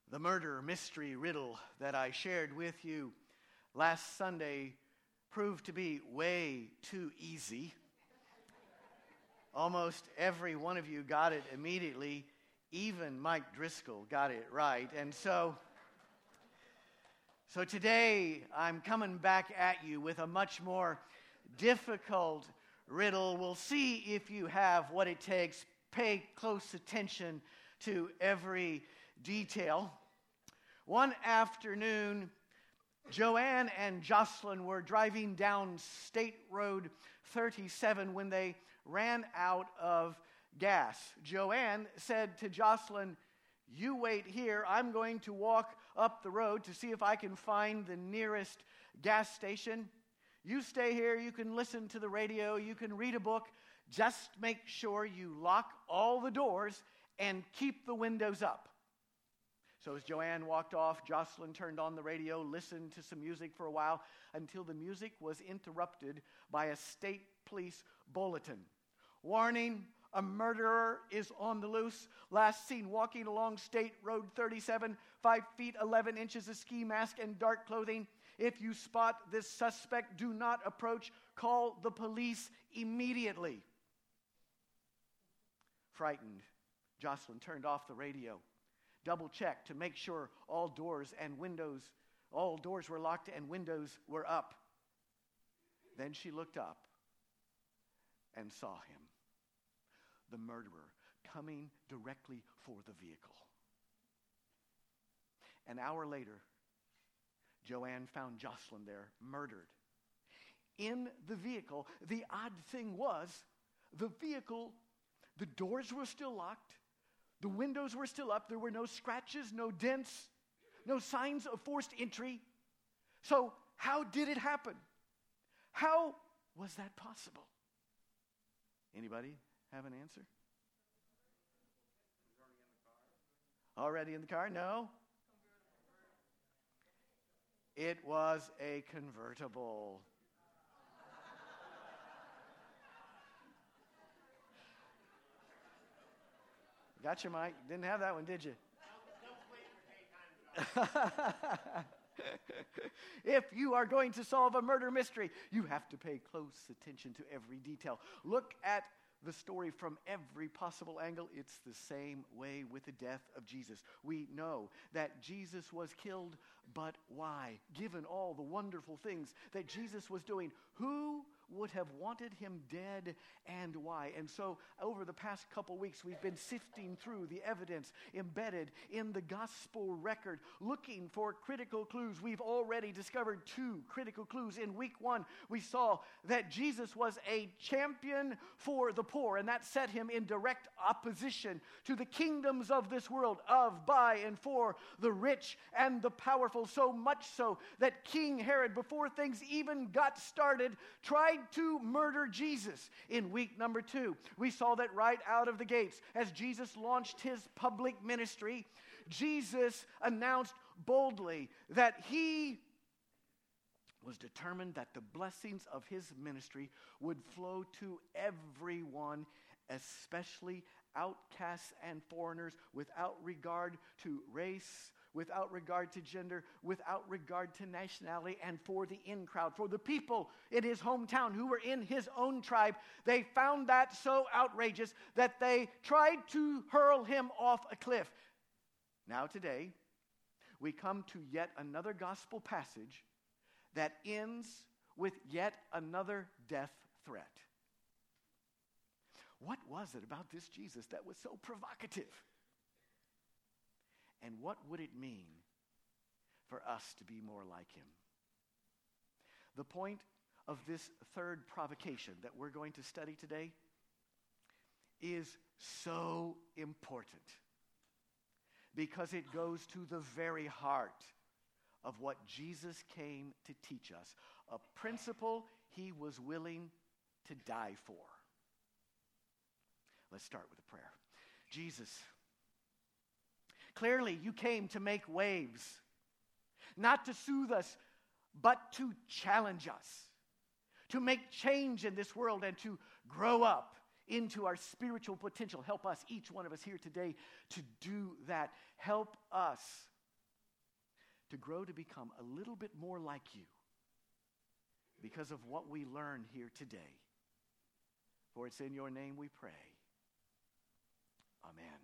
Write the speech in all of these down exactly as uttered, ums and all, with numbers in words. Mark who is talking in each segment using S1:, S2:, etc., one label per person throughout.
S1: The murder mystery riddle that I shared with you last Sunday proved to be way too easy. Almost every one of you got it immediately. Even Mike Driscoll got it right. And so, so today I'm coming back at you with a much more difficult riddle. We'll see if you have what it takes. Pay close attention to every detail. One afternoon, Joanne and Jocelyn were driving down State Road thirty-seven when they ran out of gas. Joanne said to Jocelyn, "You wait here. I'm going to walk up the road to see if I can find the nearest gas station. You stay here. You can listen to the radio. You can read a book. Just make sure you lock all the doors and keep the windows up." So as Joanne walked off, Jocelyn turned on the radio, listened to some music for a while, until the music was interrupted by a state police bulletin. "Warning, a murderer is on the loose. Last seen walking along State Road thirty-seven, five feet eleven inches, a ski mask and dark clothing. If you spot this suspect, do not approach. Call the police immediately." Frightened, Jocelyn turned off the radio, double-checked to make sure all doors and windows, all doors were locked and windows were up. Then she looked up and saw him, the murderer, coming directly for the vehicle. An hour later, Joanne found Jocelyn there, murdered. In the vehicle, the odd thing was, the vehicle, the doors were still locked, the windows were still up, there were no scratches, no dents, no signs of forced entry. So how did it happen? How was that possible? Anybody have an answer? Already in the car? No? It was a convertible. Got you, Mike. Didn't have that one, did you? If you are going to solve a murder mystery, you have to pay close attention to every detail. Look at the story from every possible angle. It's the same way with the death of Jesus. We know that Jesus was killed, but why? Given all the wonderful things that Jesus was doing, who would have wanted him dead and why? And so over the past couple weeks, we've been sifting through the evidence embedded in the gospel record, looking for critical clues. We've already discovered two critical clues. In week one, we saw that Jesus was a champion for the poor, and that set him in direct opposition to the kingdoms of this world, of, by, and for the rich and the powerful, so much so that King Herod, before things even got started, tried to murder Jesus. In week number two, we saw that right out of the gates, as Jesus launched his public ministry, Jesus announced boldly that he was determined that the blessings of his ministry would flow to everyone, especially outcasts and foreigners, without regard to race, without regard to gender, without regard to nationality, and for the in crowd. For the people in his hometown who were in his own tribe, they found that so outrageous that they tried to hurl him off a cliff. Now today, we come to yet another gospel passage that ends with yet another death threat. What was it about this Jesus that was so provocative? And what would it mean for us to be more like him? The point of this third provocation that we're going to study today is so important because it goes to the very heart of what Jesus came to teach us, a principle he was willing to die for. Let's start with a prayer. Jesus, clearly you came to make waves, not to soothe us, but to challenge us, to make change in this world and to grow up into our spiritual potential. Help us, each one of us here today, to do that. Help us to grow to become a little bit more like you because of what we learn here today. For it's in your name we pray. Amen.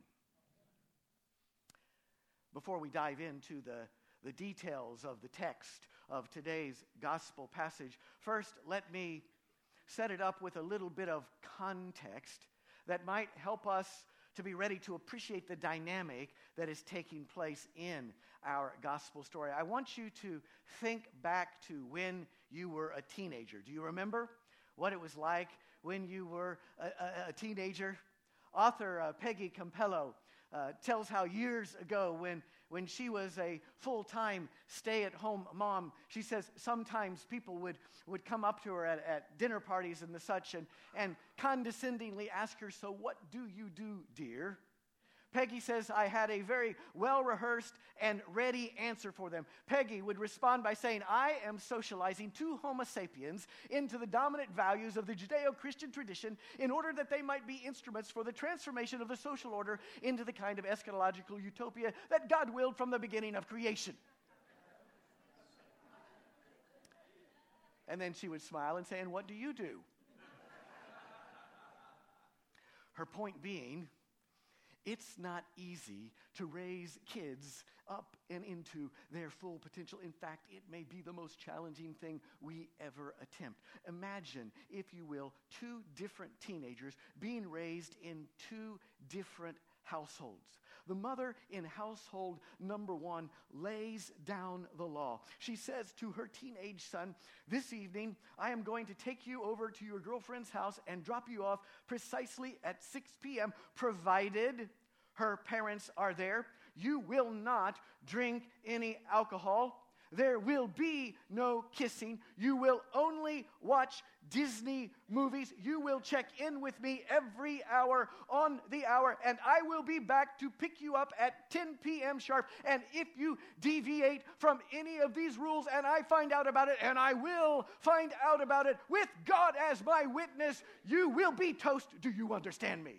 S1: Before we dive into the, the details of the text of today's gospel passage, first let me set it up with a little bit of context that might help us to be ready to appreciate the dynamic that is taking place in our gospel story. I want you to think back to when you were a teenager. Do you remember what it was like when you were a, a, a teenager? Author uh, Peggy Campello uh, tells how years ago when When she was a full-time stay-at-home mom, she says sometimes people would, would come up to her at, at dinner parties and the such and, and condescendingly ask her, "So what do you do, dear?" Peggy says, "I had a very well-rehearsed and ready answer for them." Peggy would respond by saying, "I am socializing two Homo sapiens into the dominant values of the Judeo-Christian tradition in order that they might be instruments for the transformation of the social order into the kind of eschatological utopia that God willed from the beginning of creation." And then she would smile and say, "And what do you do?" Her point being, it's not easy to raise kids up and into their full potential. In fact, it may be the most challenging thing we ever attempt. Imagine, if you will, two different teenagers being raised in two different households. The mother in household number one lays down the law. She says to her teenage son, "This evening, I am going to take you over to your girlfriend's house and drop you off precisely at six p.m., provided her parents are there. You will not drink any alcohol. There will be no kissing. You will only watch Disney movies. You will check in with me every hour on the hour, and I will be back to pick you up at ten p.m. sharp. And if you deviate from any of these rules and I find out about it, and I will find out about it with God as my witness, you will be toast. Do you understand me?"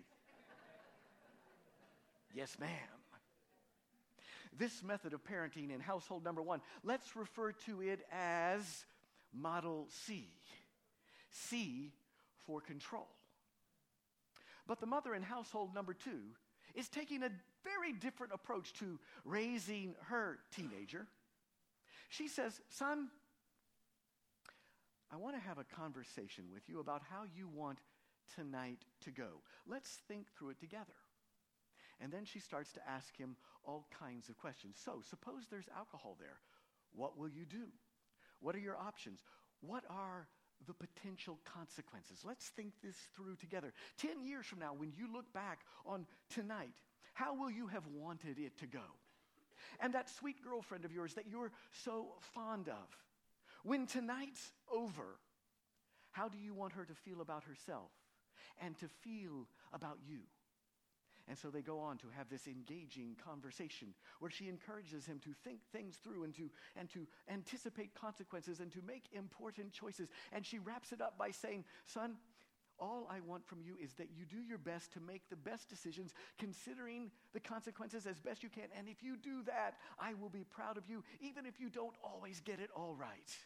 S1: Yes, ma'am. This method of parenting in household number one, let's refer to it as Model C. C for control. But the mother in household number two is taking a very different approach to raising her teenager. She says, "Son, I want to have a conversation with you about how you want tonight to go. Let's think through it together." And then she starts to ask him all kinds of questions. "So, suppose there's alcohol there. What will you do? What are your options? What are the potential consequences? Let's think this through together. Ten years from now, when you look back on tonight, how will you have wanted it to go? And that sweet girlfriend of yours that you're so fond of, when tonight's over, how do you want her to feel about herself and to feel about you?" And so they go on to have this engaging conversation where she encourages him to think things through and to, and to anticipate consequences and to make important choices. And she wraps it up by saying, "Son, all I want from you is that you do your best to make the best decisions, considering the consequences as best you can. And if you do that, I will be proud of you, even if you don't always get it all right."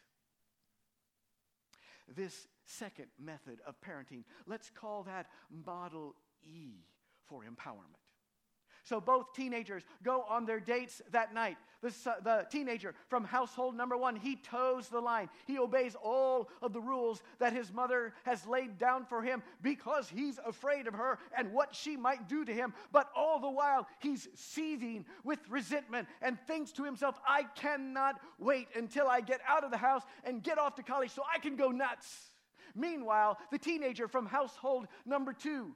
S1: This second method of parenting, let's call that Model E for empowerment. So both teenagers go on their dates that night. The, the teenager from household number one, he toes the line. He obeys all of the rules that his mother has laid down for him because he's afraid of her and what she might do to him. But all the while, he's seething with resentment and thinks to himself, "I cannot wait until I get out of the house and get off to college so I can go nuts." Meanwhile, the teenager from household number two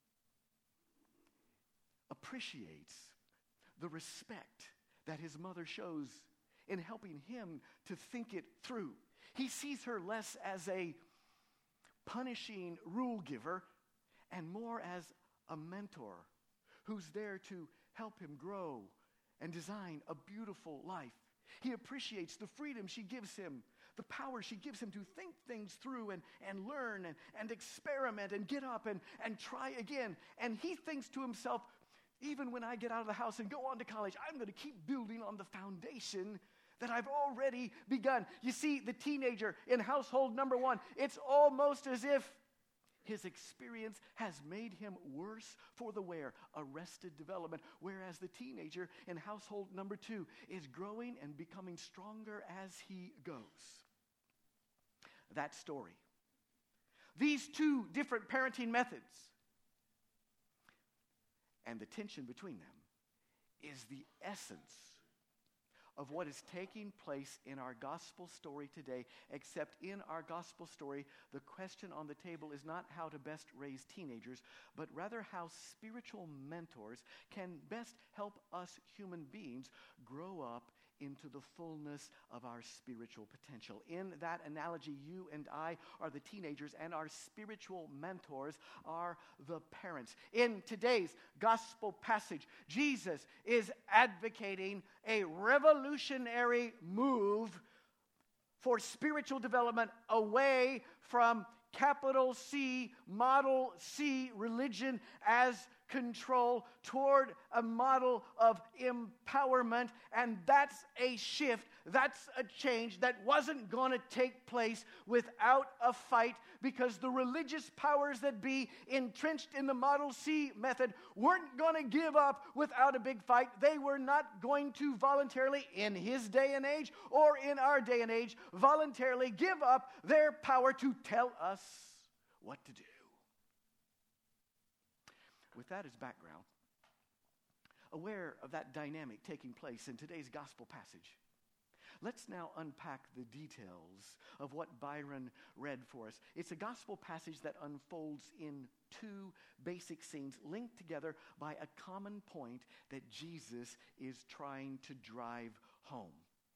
S1: appreciates the respect that his mother shows in helping him to think it through. He sees her less as a punishing rule giver and more as a mentor who's there to help him grow and design a beautiful life. He appreciates the freedom she gives him, the power she gives him to think things through and, and learn and, and experiment and get up and, and try again. And he thinks to himself, even when I get out of the house and go on to college, I'm going to keep building on the foundation that I've already begun. You see, the teenager in household number one, it's almost as if his experience has made him worse for the wear, arrested development, whereas the teenager in household number two is growing and becoming stronger as he goes. That story. These two different parenting methods and the tension between them is the essence of what is taking place in our gospel story today, except in our gospel story, the question on the table is not how to best raise teenagers, but rather how spiritual mentors can best help us human beings grow up into the fullness of our spiritual potential. In that analogy, you and I are the teenagers, and our spiritual mentors are the parents. In today's gospel passage, Jesus is advocating a revolutionary move for spiritual development away from capital C, model C religion as control toward a model of empowerment. And that's a shift. That's a change that wasn't going to take place without a fight, because the religious powers that be entrenched in the Model C method weren't going to give up without a big fight. They were not going to voluntarily, in his day and age or in our day and age, voluntarily give up their power to tell us what to do. With that as background, aware of that dynamic taking place in today's gospel passage, let's now unpack the details of what Byron read for us. It's a gospel passage that unfolds in two basic scenes linked together by a common point that Jesus is trying to drive home.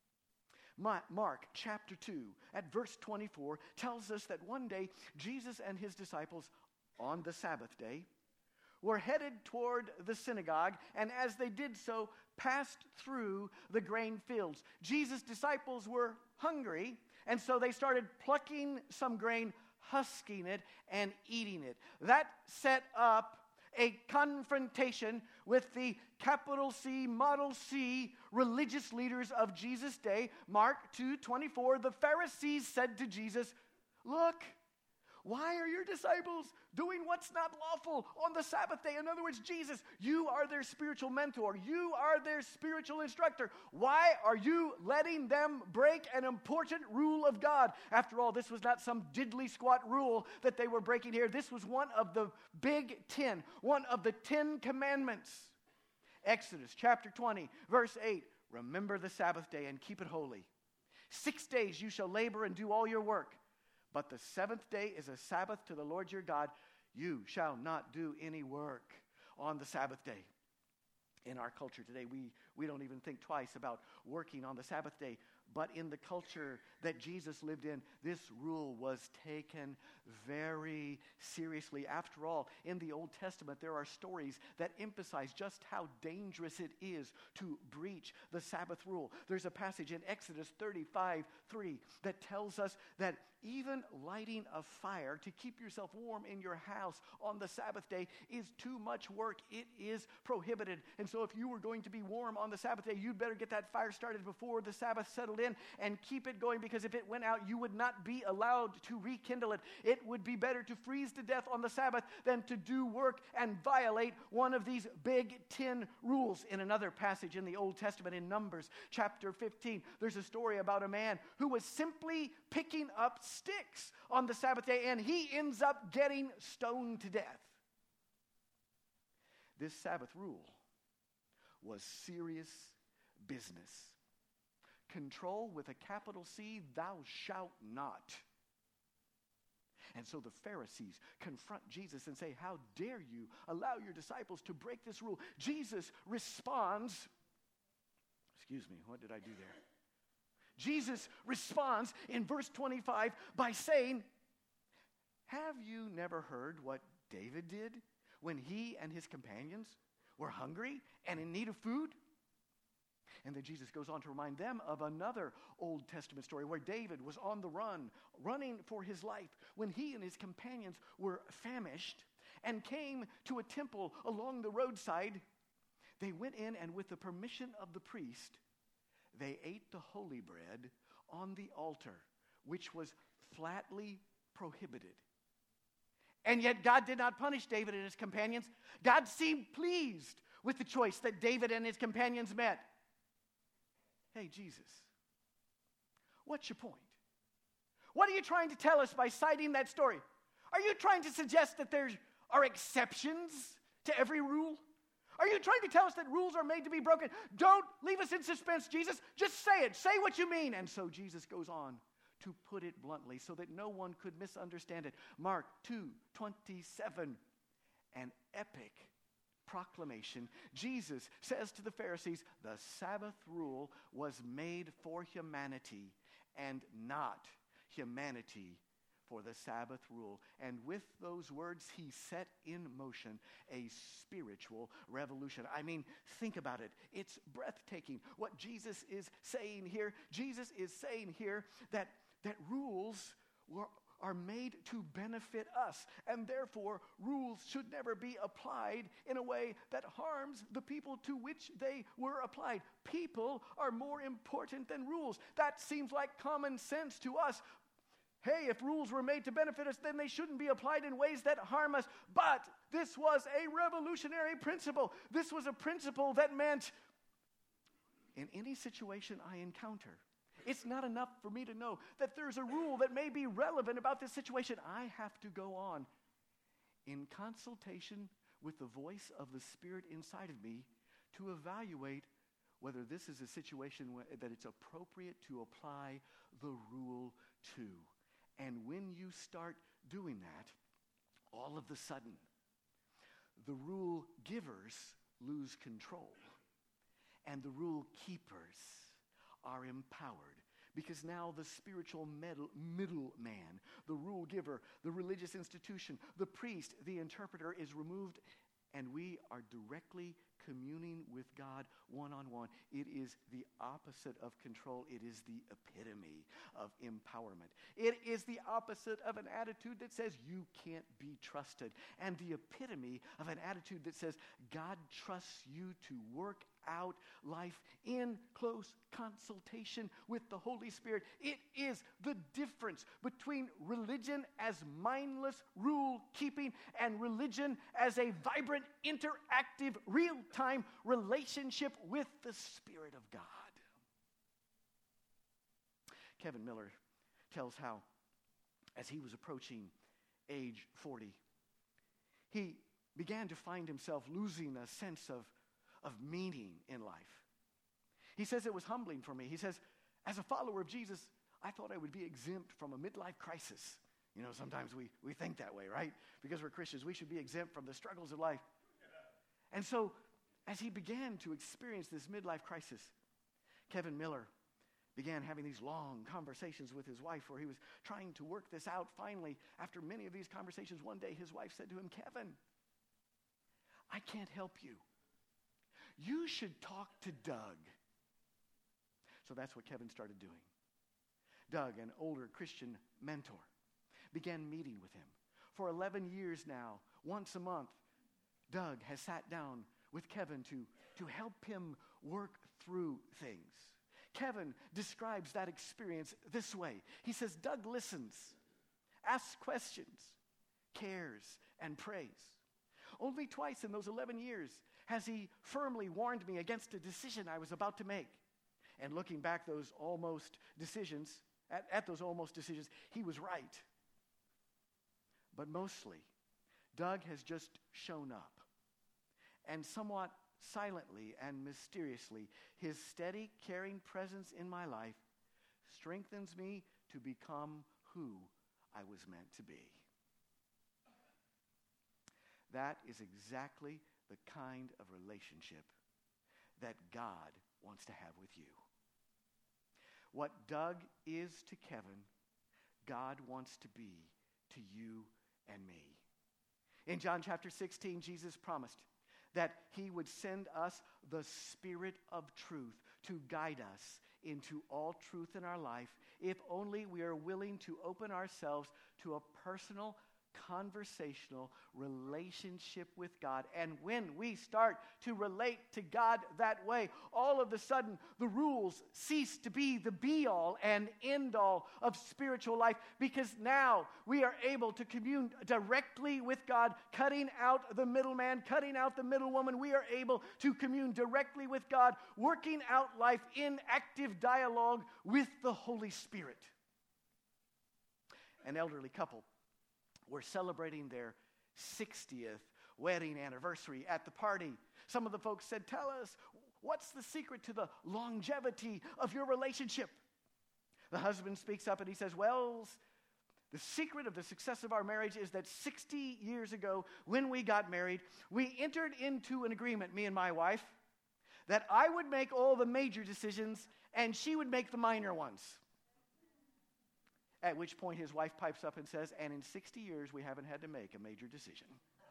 S1: Mark chapter two at verse twenty-four tells us that one day Jesus and his disciples on the Sabbath day were headed toward the synagogue, and as they did so, passed through the grain fields. Jesus' disciples were hungry, and so they started plucking some grain, husking it, and eating it. That set up a confrontation with the capital C, model C religious leaders of Jesus' day. Mark two twenty-four, the Pharisees said to Jesus, "Look, why are your disciples doing what's not lawful on the Sabbath day?" In other words, Jesus, you are their spiritual mentor. You are their spiritual instructor. Why are you letting them break an important rule of God? After all, this was not some diddly squat rule that they were breaking here. This was one of the big ten, one of the Ten Commandments. Exodus chapter twenty, verse eight, remember the Sabbath day and keep it holy. Six days you shall labor and do all your work. But the seventh day is a Sabbath to the Lord your God. You shall not do any work on the Sabbath day. In our culture today, we, we don't even think twice about working on the Sabbath day. But in the culture that Jesus lived in, this rule was taken very seriously. After all, in the Old Testament, there are stories that emphasize just how dangerous it is to breach the Sabbath rule. There's a passage in Exodus thirty-five three that tells us that even lighting a fire to keep yourself warm in your house on the Sabbath day is too much work. It is prohibited. And so if you were going to be warm on the Sabbath day, you'd better get that fire started before the Sabbath settled in and keep it going, because if it went out, you would not be allowed to rekindle it. It would be better to freeze to death on the Sabbath than to do work and violate one of these big ten rules. In another passage in the Old Testament, in Numbers chapter fifteen, there's a story about a man who was simply picking up sticks on the Sabbath day, and he ends up getting stoned to death. This Sabbath rule was serious business. Control with a capital C, thou shalt not. And so the Pharisees confront Jesus and say, "How dare you allow your disciples to break this rule?" Jesus responds, excuse me, what did I do there? Jesus responds in verse twenty-five by saying, "Have you never heard what David did when he and his companions were hungry and in need of food?" And then Jesus goes on to remind them of another Old Testament story where David was on the run, running for his life, when he and his companions were famished and came to a temple along the roadside. They went in, and with the permission of the priest, they ate the holy bread on the altar, which was flatly prohibited. And yet God did not punish David and his companions. God seemed pleased with the choice that David and his companions made. Hey, Jesus, what's your point? What are you trying to tell us by citing that story? Are you trying to suggest that there are exceptions to every rule? Are you trying to tell us that rules are made to be broken? Don't leave us in suspense, Jesus. Just say it. Say what you mean. And so Jesus goes on to put it bluntly so that no one could misunderstand it. Mark two twenty-seven, an epic proclamation. Jesus says to the Pharisees, the Sabbath rule was made for humanity and not humanity for the Sabbath rule. And with those words, he set in motion a spiritual revolution. I mean, think about it. It's breathtaking what Jesus is saying here. Jesus is saying here that, that rules were, are made to benefit us, and therefore rules should never be applied in a way that harms the people to which they were applied. People are more important than rules. That seems like common sense to us. Hey, if rules were made to benefit us, then they shouldn't be applied in ways that harm us. But this was a revolutionary principle. This was a principle that meant in any situation I encounter, it's not enough for me to know that there's a rule that may be relevant about this situation. I have to go on in consultation with the voice of the Spirit inside of me to evaluate whether this is a situation that it's appropriate to apply the rule to. And when you start doing that, all of a sudden, the rule givers lose control, and the rule keepers are empowered. Because now the spiritual middle, middleman, the rule giver, the religious institution, the priest, the interpreter is removed, and we are directly communing with God one-on-one. It is the opposite of control. It is the epitome of empowerment. It is the opposite of an attitude that says you can't be trusted, and the epitome of an attitude that says God trusts you to work out life in close consultation with the Holy Spirit. It is the difference between religion as mindless rule keeping and religion as a vibrant, interactive, real-time relationship with the Spirit of God. Kevin Miller tells how, as he was approaching age forty, he began to find himself losing a sense of of meaning in life. He says it was humbling for me. He says, as a follower of Jesus, I thought I would be exempt from a midlife crisis. You know, sometimes we, we think that way, right? Because we're Christians, we should be exempt from the struggles of life. And so, as he began to experience this midlife crisis, Kevin Miller began having these long conversations with his wife where he was trying to work this out. Finally, after many of these conversations, one day his wife said to him, Kevin, I can't help you. You should talk to Doug. So that's what Kevin started doing. Doug, an older Christian mentor, began meeting with him. For eleven years now, once a month, Doug has sat down with Kevin to, to help him work through things. Kevin describes that experience this way. He says, Doug listens, asks questions, cares, and prays. Only twice in those eleven years has he firmly warned me against a decision I was about to make. And looking back those almost decisions, at, at those almost decisions, he was right. But mostly, Doug has just shown up. And somewhat silently and mysteriously, his steady, caring presence in my life strengthens me to become who I was meant to be. That is exactly the kind of relationship that God wants to have with you. What Doug is to Kevin, God wants to be to you and me. In John chapter sixteen, Jesus promised that he would send us the Spirit of truth to guide us into all truth in our life if only we are willing to open ourselves to a personal, conversational relationship with God. And when we start to relate to God that way, all of a sudden the rules cease to be the be-all and end-all of spiritual life, because now we are able to commune directly with God, cutting out the middleman, cutting out the middlewoman. We are able to commune directly with God, working out life in active dialogue with the Holy Spirit. An elderly couple were celebrating their sixtieth wedding anniversary at the party. Some of the folks said, "Tell us, what's the secret to the longevity of your relationship?" The husband speaks up and he says, "Well, the secret of the success of our marriage is that sixty years ago, when we got married, we entered into an agreement, me and my wife, that I would make all the major decisions and she would make the minor ones." At which point his wife pipes up and says, "And in sixty years, we haven't had to make a major decision."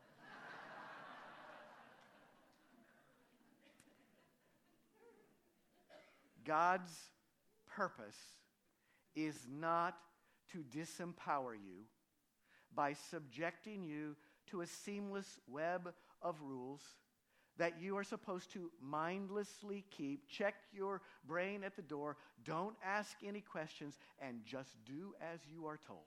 S1: God's purpose is not to disempower you by subjecting you to a seamless web of rules that you are supposed to mindlessly keep. Check your brain at the door. Don't ask any questions, and just do as you are told.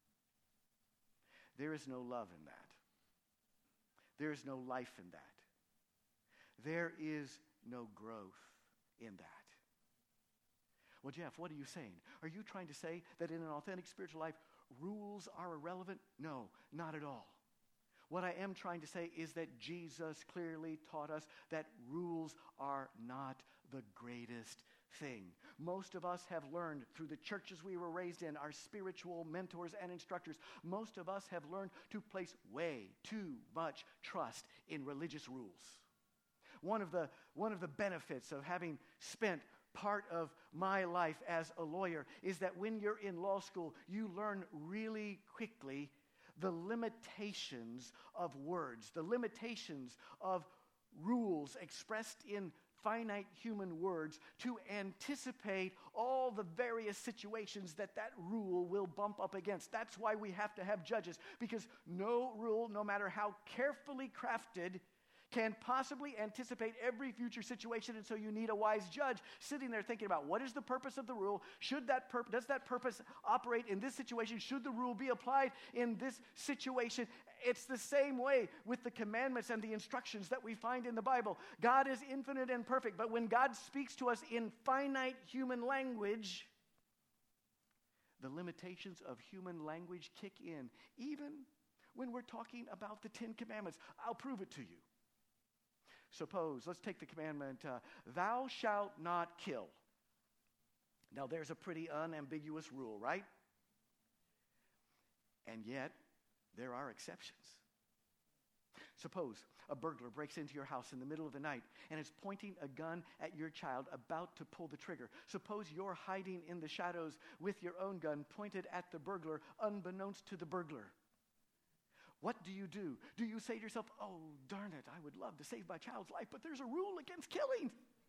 S1: There is no love in that. There is no life in that. There is no growth in that. Well, Jeff, what are you saying? Are you trying to say that in an authentic spiritual life, rules are irrelevant? No, not at all. What I am trying to say is that Jesus clearly taught us that rules are not the greatest thing. Most of us have learned through the churches we were raised in, our spiritual mentors and instructors, most of us have learned to place way too much trust in religious rules. One of the, one of the benefits of having spent part of my life as a lawyer is that when you're in law school, you learn really quickly the limitations of words, the limitations of rules expressed in finite human words, to anticipate all the various situations that that rule will bump up against. That's why we have to have judges, because no rule, no matter how carefully crafted, can possibly anticipate every future situation, and so you need a wise judge sitting there thinking about what is the purpose of the rule? Should that pur- does that purpose operate in this situation? Should the rule be applied in this situation? It's the same way with the commandments and the instructions that we find in the Bible. God is infinite and perfect, but when God speaks to us in finite human language, the limitations of human language kick in, even when we're talking about the Ten Commandments. I'll prove it to you. Suppose, let's take the commandment, uh, thou shalt not kill. Now, there's a pretty unambiguous rule, right? And yet, there are exceptions. Suppose a burglar breaks into your house in the middle of the night and is pointing a gun at your child, about to pull the trigger. Suppose you're hiding in the shadows with your own gun pointed at the burglar, unbeknownst to the burglar. What do you do? Do you say to yourself, "Oh, darn it, I would love to save my child's life, but there's a rule against killing"?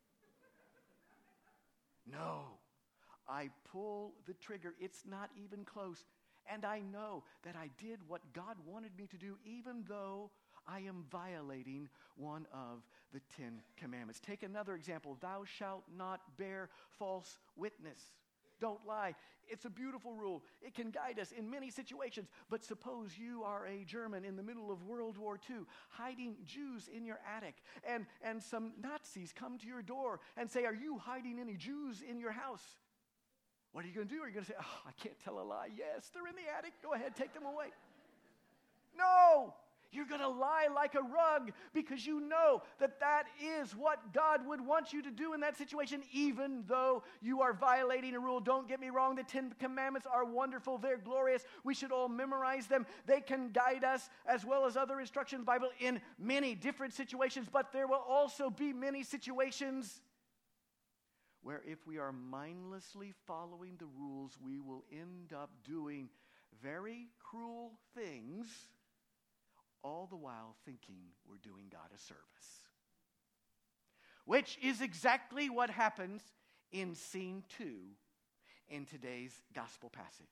S1: No. I pull the trigger. It's not even close. And I know that I did what God wanted me to do, even though I am violating one of the Ten Commandments. Take another example. Thou shalt not bear false witness. Don't lie. It's a beautiful rule. It can guide us in many situations. But suppose you are a German in the middle of World War Two, hiding Jews in your attic, and, and some Nazis come to your door and say, "Are you hiding any Jews in your house?" What are you going to do? Are you going to say, "Oh, I can't tell a lie. Yes, they're in the attic. Go ahead, take them away"? No! You're going to lie like a rug, because you know that that is what God would want you to do in that situation, even though you are violating a rule. Don't get me wrong. The Ten Commandments are wonderful. They're glorious. We should all memorize them. They can guide us, as well as other instructions in the Bible, in many different situations. But there will also be many situations where if we are mindlessly following the rules, we will end up doing very cruel things, all the while thinking we're doing God a service. Which is exactly what happens in scene two in today's gospel passage.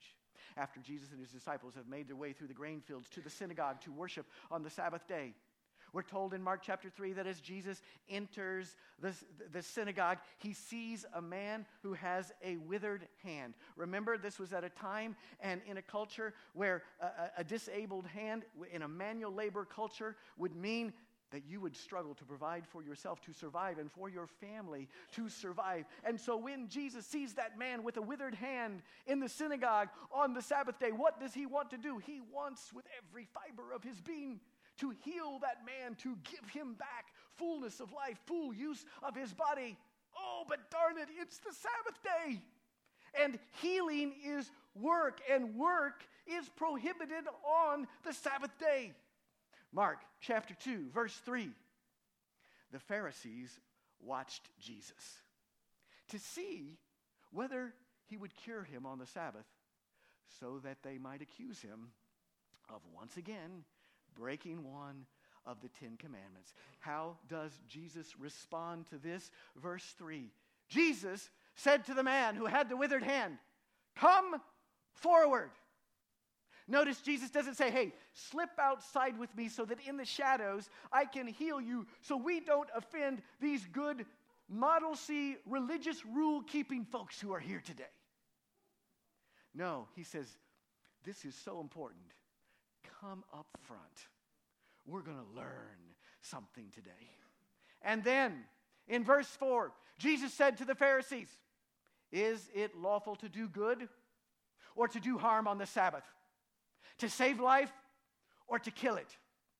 S1: after Jesus and his disciples have made their way through the grain fields to the synagogue to worship on the Sabbath day. We're told in Mark chapter three that as Jesus enters the, the synagogue, he sees a man who has a withered hand. Remember, this was at a time and in a culture where a, a disabled hand in a manual labor culture would mean that you would struggle to provide for yourself to survive and for your family to survive. And so when Jesus sees that man with a withered hand in the synagogue on the Sabbath day, what does he want to do? He wants with every fiber of his being to heal that man, to give him back fullness of life, full use of his body. Oh, but darn it, it's the Sabbath day. And healing is work, and work is prohibited on the Sabbath day. Mark chapter two, verse three. The Pharisees watched Jesus to see whether he would cure him on the Sabbath so that they might accuse him of once again breaking one of the Ten Commandments. How does Jesus respond to this? Verse three. Jesus said to the man who had the withered hand, "Come forward." Notice Jesus doesn't say, "Hey, slip outside with me so that in the shadows I can heal you so we don't offend these good Model C religious rule-keeping folks who are here today." No, he says, this is so important. Come up front. We're going to learn something today. And then, in verse four, Jesus said to the Pharisees, "Is it lawful to do good or to do harm on the Sabbath? To save life or to kill it?"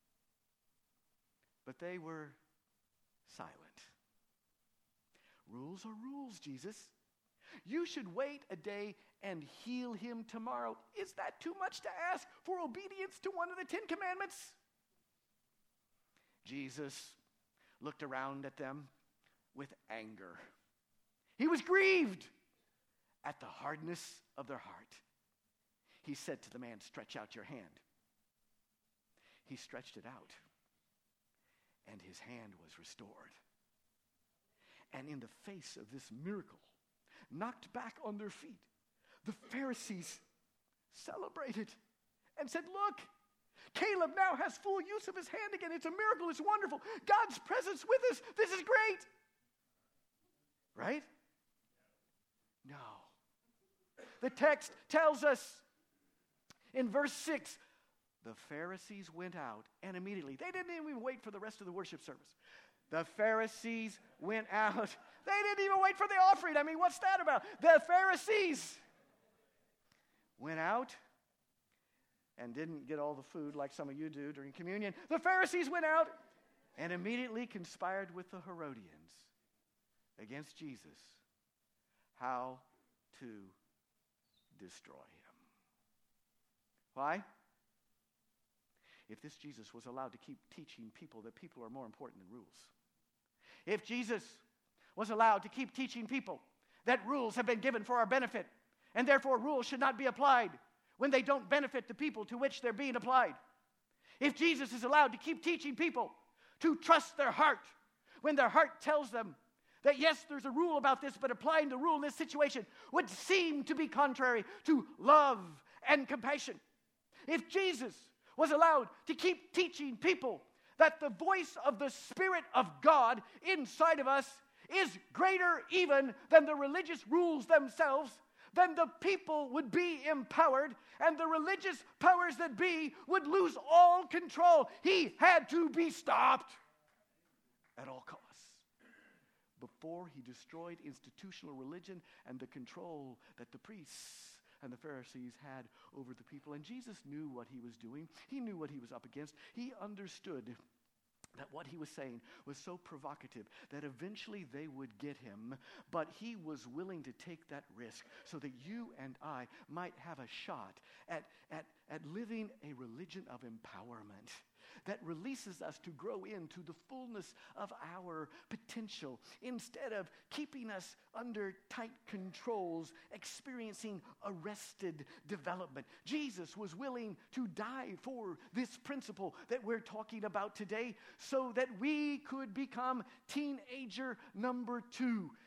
S1: But they were silent. Rules are rules, Jesus. You should wait a day and heal him tomorrow. Is that too much to ask for obedience to one of the Ten Commandments? Jesus looked around at them with anger. He was grieved at the hardness of their heart. He said to the man, "Stretch out your hand." He stretched it out, and his hand was restored. And in the face of this miracle, knocked back on their feet, the Pharisees celebrated and said, "Look, Caleb now has full use of his hand again. It's a miracle. It's wonderful. God's presence with us. This is great." Right? No. The text tells us in verse six, the Pharisees went out, and immediately, they didn't even wait for the rest of the worship service. The Pharisees went out. They didn't even wait for the offering. I mean, what's that about? The Pharisees went out and didn't get all the food like some of you do during communion. The Pharisees went out and immediately conspired with the Herodians against Jesus, how to destroy him. Why? If this Jesus was allowed to keep teaching people that people are more important than rules, if Jesus was allowed to keep teaching people that rules have been given for our benefit, and therefore rules should not be applied when they don't benefit the people to which they're being applied, if Jesus is allowed to keep teaching people to trust their heart when their heart tells them that yes, there's a rule about this, but applying the rule in this situation would seem to be contrary to love and compassion, if Jesus was allowed to keep teaching people that the voice of the Spirit of God inside of us is greater even than the religious rules themselves, then the people would be empowered and the religious powers that be would lose all control. He had to be stopped at all costs before he destroyed institutional religion and the control that the priests and the Pharisees had over the people. And Jesus knew what he was doing. He knew what he was up against. He understood that what he was saying was so provocative that eventually they would get him, but he was willing to take that risk so that you and I might have a shot at, at, at living a religion of empowerment that releases us to grow into the fullness of our potential instead of keeping us under tight controls, experiencing arrested development. Jesus was willing to die for this principle that we're talking about today so that we could become teenager number two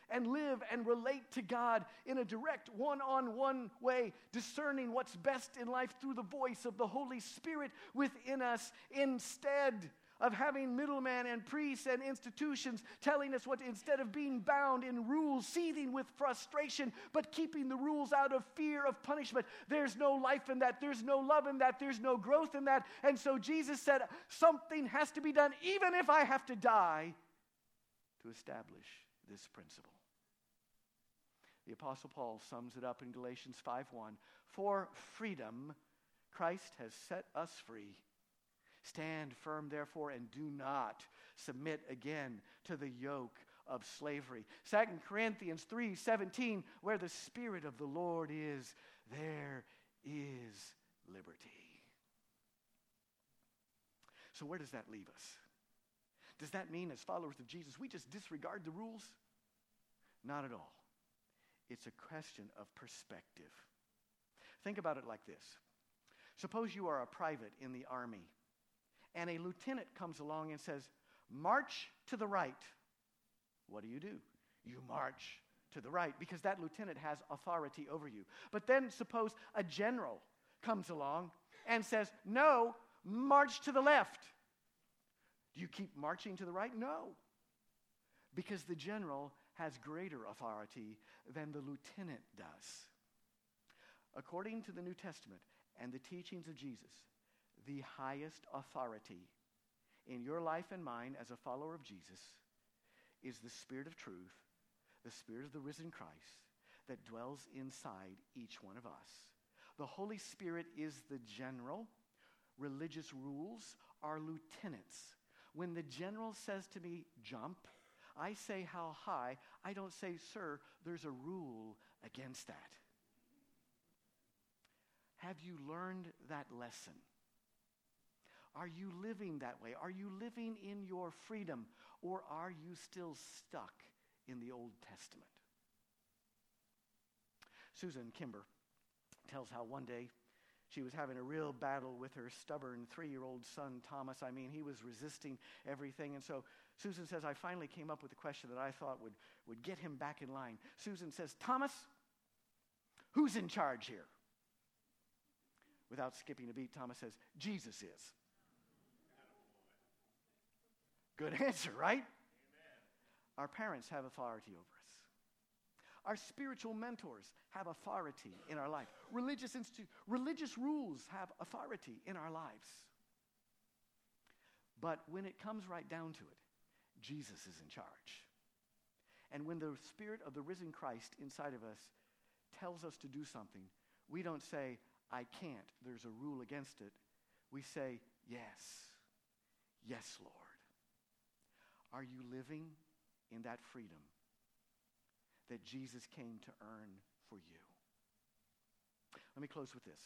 S1: and live and relate to God in a direct one-on-one way, discerning what's best in life through the voice of the Holy Spirit within us, instead of having middlemen and priests and institutions telling us what, instead of being bound in rules, seething with frustration, but keeping the rules out of fear of punishment. There's no life in that. There's no love in that. There's no growth in that. And so Jesus said, something has to be done, even if I have to die, to establish this principle. The Apostle Paul sums it up in Galatians five one. For freedom, Christ has set us free. Stand firm, therefore, and do not submit again to the yoke of slavery. Second Corinthians three seventeen, where the Spirit of the Lord is, there is liberty. So where does that leave us? Does that mean, as followers of Jesus, we just disregard the rules? Not at all. It's a question of perspective. Think about it like this. Suppose you are a private in the army, and a lieutenant comes along and says, march to the right. What do you do? You march to the right, because that lieutenant has authority over you. But then suppose a general comes along and says, no, march to the left. Do you keep marching to the right? No. Because the general has greater authority than the lieutenant does. According to the New Testament and the teachings of Jesus, the highest authority in your life and mine as a follower of Jesus is the Spirit of truth, the Spirit of the risen Christ that dwells inside each one of us. The Holy Spirit is the general. Religious rules are lieutenants. When the general says to me, jump, I say, how high? I don't say, sir, there's a rule against that. Have you learned that lesson? Are you living that way? Are you living in your freedom? Or are you still stuck in the Old Testament? Susan Kimber tells how one day she was having a real battle with her stubborn three-year-old son, Thomas. I mean, he was resisting everything. And so Susan says, I finally came up with a question that I thought would, would get him back in line. Susan says, Thomas, who's in charge here? Without skipping a beat, Thomas says, Jesus is. Good answer, right? Amen. Our parents have authority over us. Our spiritual mentors have authority in our life. Religious institu- religious rules have authority in our lives. But when it comes right down to it, Jesus is in charge. And when the Spirit of the risen Christ inside of us tells us to do something, we don't say, I can't, there's a rule against it. We say, yes, yes, Lord. Are you living in that freedom that Jesus came to earn for you? Let me close with this.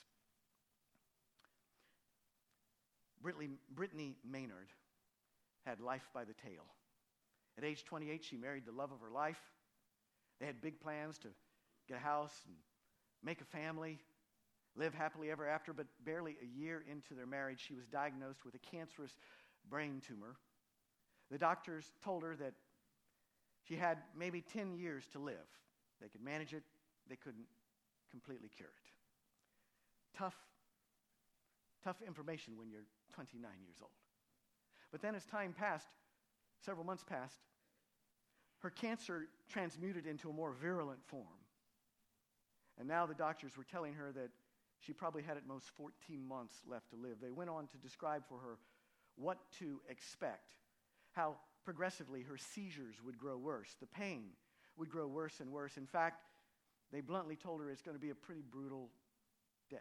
S1: Brittany, Brittany Maynard had life by the tail. At age twenty-eight, she married the love of her life. They had big plans to get a house and make a family, live happily ever after, but barely a year into their marriage, she was diagnosed with a cancerous brain tumor. The doctors told her that she had maybe ten years to live. They could manage it. They couldn't completely cure it. Tough, tough information when you're twenty-nine years old. But then as time passed, several months passed, her cancer transmuted into a more virulent form. And now the doctors were telling her that she probably had at most fourteen months left to live. They went on to describe for her what to expect, how progressively her seizures would grow worse. The pain would grow worse and worse. In fact, they bluntly told her it's going to be a pretty brutal death.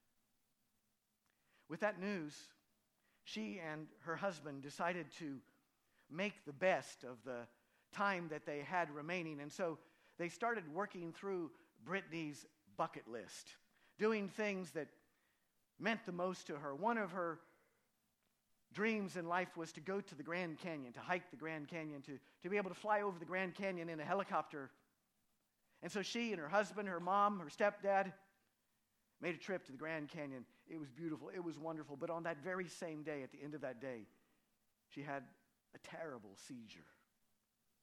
S1: With that news, she and her husband decided to make the best of the time that they had remaining. And so they started working through Brittany's bucket list, doing things that meant the most to her. One of her dreams in life was to go to the Grand Canyon, to hike the Grand Canyon, to, to be able to fly over the Grand Canyon in a helicopter. And so she and her husband, her mom, her stepdad made a trip to the Grand Canyon. It was beautiful. It was wonderful. But on that very same day, at the end of that day, she had a terrible seizure.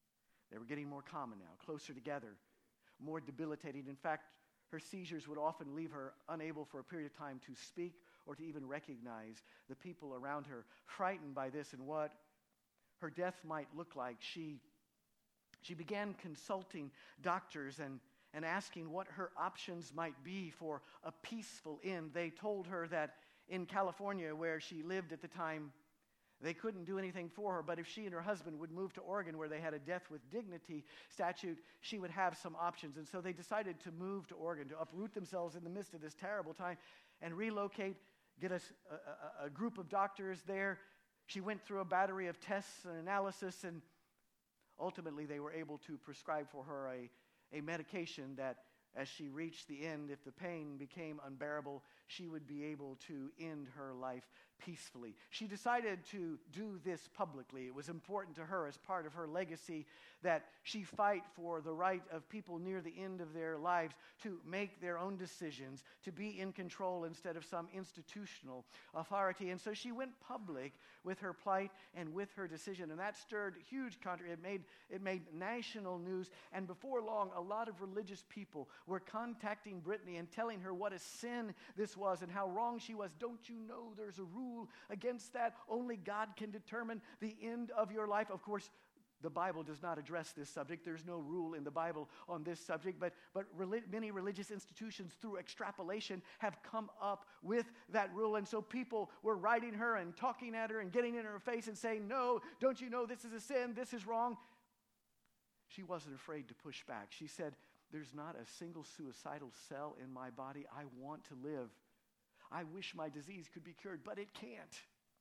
S1: They were getting more common now, closer together, more debilitating. In fact, her seizures would often leave her unable for a period of time to speak or to even recognize the people around her. Frightened by this and what her death might look like, she, she began consulting doctors and, and asking what her options might be for a peaceful end. They told her that in California, where she lived at the time, they couldn't do anything for her, but if she and her husband would move to Oregon, where they had a death with dignity statute, she would have some options. And so they decided to move to Oregon, to uproot themselves in the midst of this terrible time and relocate, get us a, a, a group of doctors there. She went through a battery of tests and analysis, and ultimately they were able to prescribe for her a, a medication that, as she reached the end, if the pain became unbearable, she would be able to end her life peacefully. She decided to do this publicly. It was important to her as part of her legacy that she fight for the right of people near the end of their lives to make their own decisions, to be in control instead of some institutional authority. And so she went public with her plight and with her decision, and that stirred huge controversy. It made, it made national news, and before long, a lot of religious people were contacting Brittany and telling her what a sin this was and how wrong she was. Don't you know there's a rule against that? Only God can determine the end of your life. Of course, the Bible does not address this subject. There's no rule in the Bible on this subject, but, but relig- many religious institutions, through extrapolation, have come up with that rule. And so people were writing her and talking at her and getting in her face and saying, no, don't you know this is a sin? This is wrong. She wasn't afraid to push back. She said, there's not a single suicidal cell in my body. I want to live. I wish my disease could be cured, but it can't.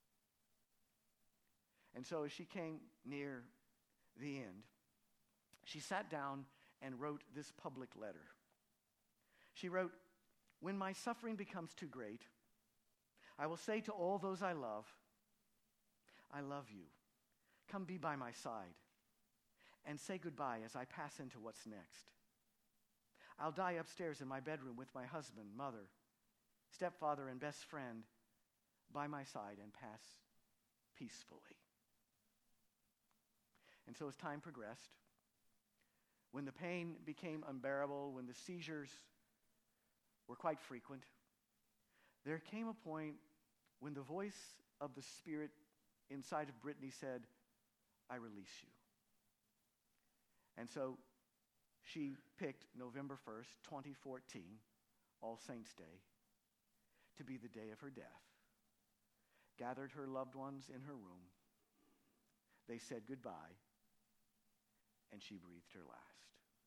S1: And so as she came near the end, she sat down and wrote this public letter. She wrote, when my suffering becomes too great, I will say to all those I love, I love you. Come be by my side and say goodbye as I pass into what's next. I'll die upstairs in my bedroom with my husband, mother, stepfather, and best friend by my side and pass peacefully. And so as time progressed, when the pain became unbearable, when the seizures were quite frequent, there came a point when the voice of the Spirit inside of Brittany said, I release you. And so she picked November first, twenty fourteen, All Saints Day, to be the day of her death. Gathered her loved ones in her room. They said goodbye, and she breathed her last.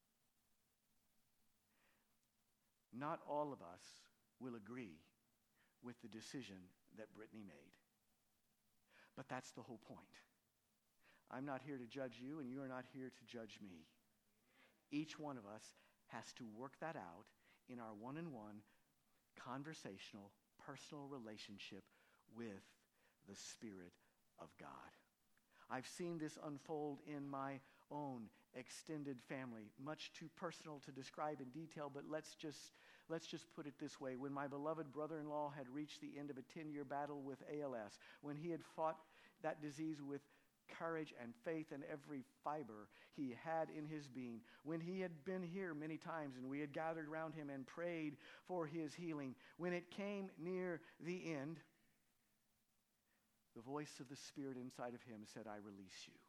S1: Not all of us will agree with the decision that Brittany made. But that's the whole point. I'm not here to judge you, and you are not here to judge me. Each one of us has to work that out in our one-on-one, conversational, personal relationship with the Spirit of God. I've seen this unfold in my own extended family, much too personal to describe in detail, but let's just let's just put it this way. When my beloved brother-in-law had reached the end of a ten-year battle with A L S, when he had fought that disease with courage and faith and every fiber he had in his being, when he had been here many times and we had gathered around him and prayed for his healing, when it came near the end, the voice of the Spirit inside of him said, I release you.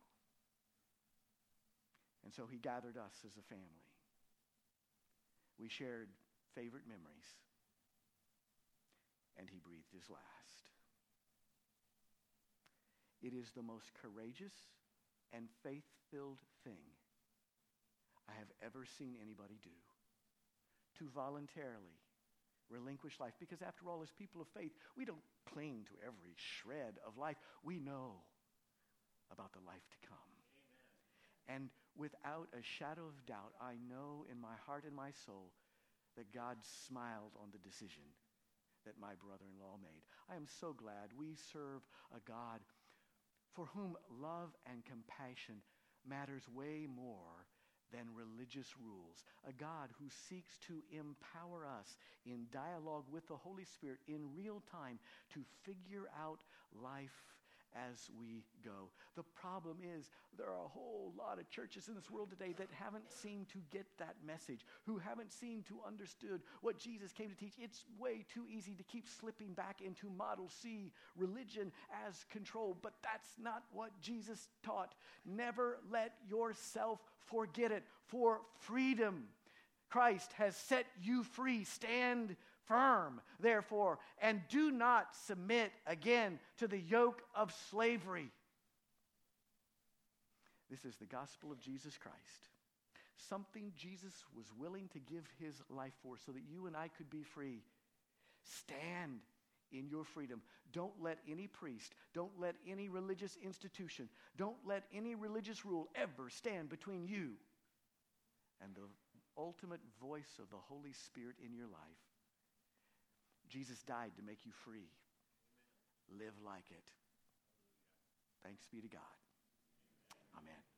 S1: And so he gathered us as a family. We shared favorite memories, and he breathed his last. It is the most courageous and faith-filled thing I have ever seen anybody do, to voluntarily relinquish life. Because after all, as people of faith, we don't cling to every shred of life. We know about the life to come. Amen. And without a shadow of doubt, I know in my heart and my soul that God smiled on the decision that my brother-in-law made. I am so glad we serve a God for whom love and compassion matters way more than religious rules. A God who seeks to empower us in dialogue with the Holy Spirit in real time to figure out life as we go. The problem is there are a whole lot of churches in this world today that haven't seemed to get that message, who haven't seemed to understood what Jesus came to teach. It's way too easy to keep slipping back into Model C religion as control, but that's not what Jesus taught. Never let yourself forget it. For freedom, Christ has set you free. Stand firm, therefore, and do not submit again to the yoke of slavery. This is the gospel of Jesus Christ. Something Jesus was willing to give his life for so that you and I could be free. Stand in your freedom. Don't let any priest, don't let any religious institution, don't let any religious rule ever stand between you and the ultimate voice of the Holy Spirit in your life. Jesus died to make you free. Live like it. Thanks be to God. Amen.